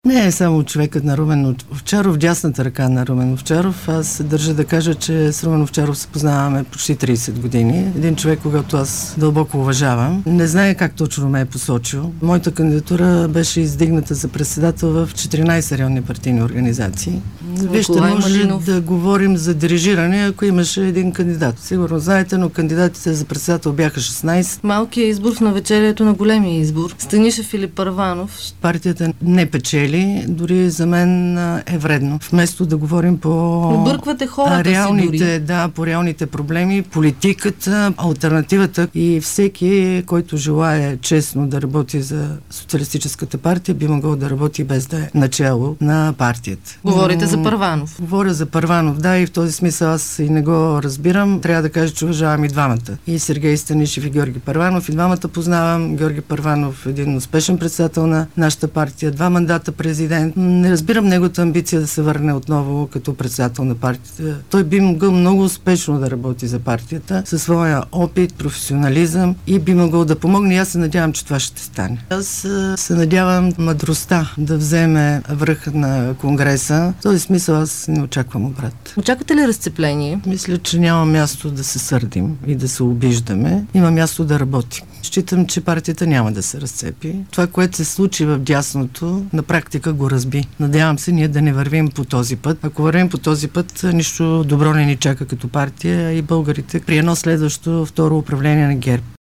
Не е само човекът на Румен Овчаров, дясната ръка на Румен Овчаров. Аз държа да кажа, че с Румен Овчаров се познаваме почти 30 години. Един човек, когато аз дълбоко уважавам. Не знае как точно ме е посочил. Моята кандидатура беше издигната за председател в 14 районни партийни организации. Вижте, може да говорим за дирижиране, ако имаше един кандидат. Сигурно знаете, но кандидатите за председател бяха 16. Малкият избор в навечерието на големия избор. Станиша Филип Първанов. Партията не печели, дори за мен е вредно. Вместо да говорим по обърквате хората си дори. Да, по реалните проблеми, политиката, алтернативата и всеки, който желае честно да работи за социалистическата партия, би могъл да работи без да е начало на партията. Говорите за Първанов. Говоря за Първанов, да, и в този смисъл аз и не го разбирам. Трябва да кажа, че уважавам и двамата. И Сергей Станишев и Георги Първанов. И двамата познавам. Георги Първанов е един успешен председател на нашата партия. 2 мандата президент. Не разбирам неговата амбиция да се върне отново като председател на партията. Той би могъл много успешно да работи за партията със своя опит, професионализъм и би могъл да помогне. И аз се надявам, че това ще стане. Аз се надявам мъдростта да вземе връх на Конгреса. В този смисъл аз не очаквам обрат. Очаквате ли разцепление? Мисля, че няма място да се сърдим и да се обиждаме. Има място да работим. Считам, че партията няма да се разцепи. Това, което се случи в дясното, на практика го разби. Надявам се ние да не вървим по този път. Ако вървим по този път, нищо добро не ни чака като партия и българите при едно следващо второ управление на ГЕРБ.